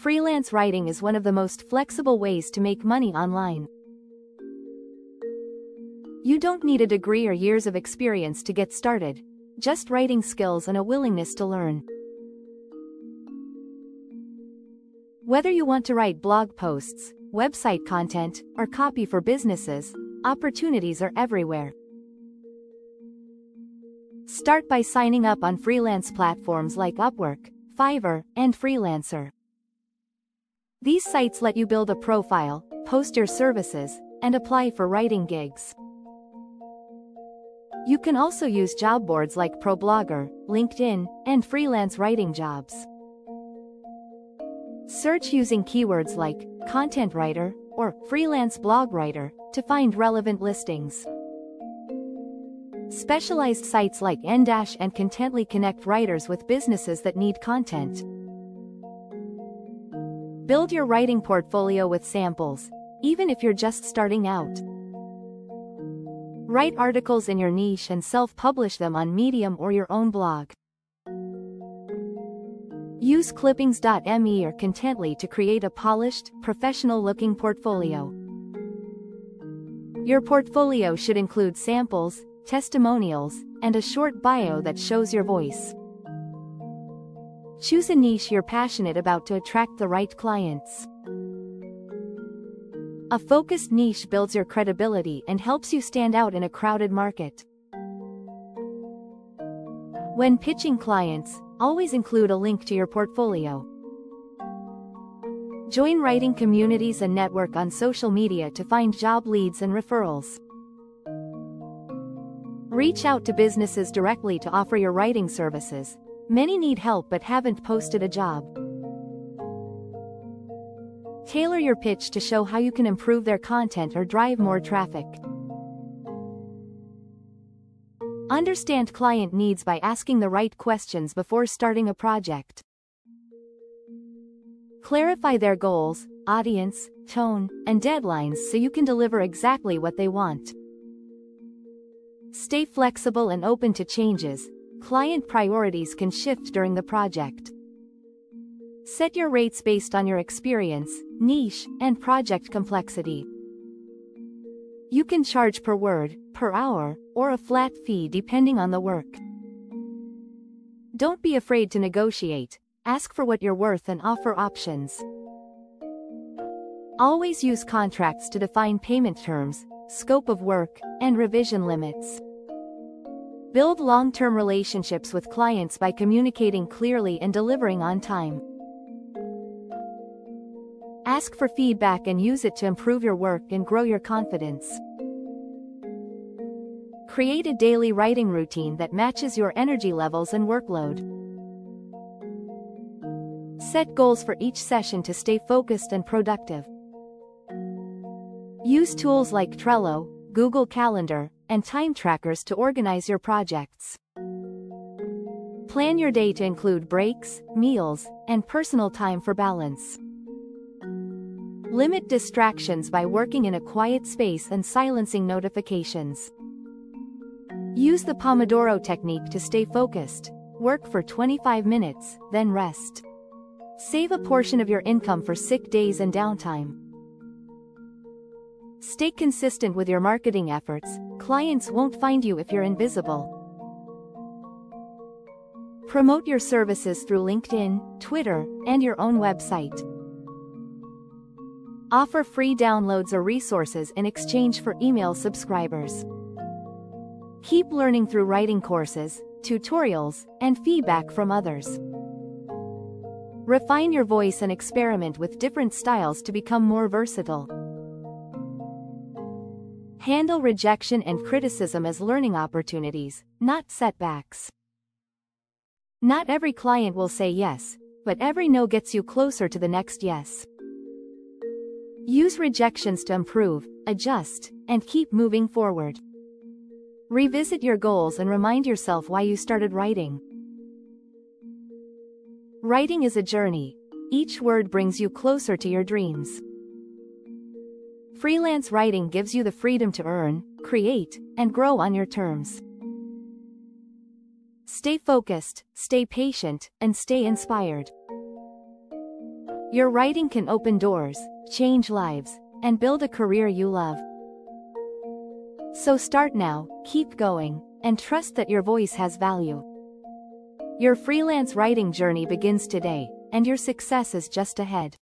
Freelance writing is one of the most flexible ways to make money online. You don't need a degree or years of experience to get started, just writing skills and a willingness to learn. Whether you want to write blog posts, website content, or copy for businesses, opportunities are everywhere. Start by signing up on freelance platforms like Upwork, Fiverr, and Freelancer. These sites let you build a profile, post your services, and apply for writing gigs. You can also use job boards like ProBlogger, LinkedIn, and Freelance Writing Jobs. Search using keywords like content writer or freelance blog writer to find relevant listings. Specialized sites like N- and Contently connect writers with businesses that need content. Build your writing portfolio with samples, even if you're just starting out. Write articles in your niche and self-publish them on Medium or your own blog. Use Clippings.me or Contently to create a polished, professional-looking portfolio. Your portfolio should include samples, testimonials, and a short bio that shows your voice. Choose a niche you're passionate about to attract the right clients. A focused niche builds your credibility and helps you stand out in a crowded market. When pitching clients, always include a link to your portfolio. Join writing communities and network on social media to find job leads and referrals. Reach out to businesses directly to offer your writing services. Many need help but haven't posted a job. Tailor your pitch to show how you can improve their content or drive more traffic. Understand client needs by asking the right questions before starting a project. Clarify their goals, audience, tone, and deadlines so you can deliver exactly what they want. Stay flexible and open to changes. Client priorities can shift during the project. Set your rates based on your experience, niche, and project complexity. You can charge per word, per hour, or a flat fee depending on the work. Don't be afraid to negotiate. Ask for what you're worth and offer options. Always use contracts to define payment terms, scope of work, and revision limits. Build long-term relationships with clients by communicating clearly and delivering on time. Ask for feedback and use it to improve your work and grow your confidence. Create a daily writing routine that matches your energy levels and workload. Set goals for each session to stay focused and productive. Use tools like Trello, Google Calendar, and time trackers to organize your projects. Plan your day to include breaks, meals, and personal time for balance. Limit distractions by working in a quiet space and silencing notifications. Use the Pomodoro technique to stay focused. Work for 25 minutes, then rest. Save a portion of your income for sick days and downtime. Stay consistent with your marketing efforts. Clients won't find you if you're invisible. Promote your services through LinkedIn, Twitter, and your own website. Offer free downloads or resources in exchange for email subscribers. Keep learning through writing courses, tutorials, and feedback from others. Refine your voice and experiment with different styles to become more versatile. Handle rejection and criticism as learning opportunities, not setbacks. Not every client will say yes, but every no gets you closer to the next yes. Use rejections to improve, adjust, and keep moving forward. Revisit your goals and remind yourself why you started writing. Writing is a journey. Each word brings you closer to your dreams. Freelance writing gives you the freedom to earn, create, and grow on your terms. Stay focused, stay patient, and stay inspired. Your writing can open doors, change lives, and build a career you love. So start now, keep going, and trust that your voice has value. Your freelance writing journey begins today, and your success is just ahead.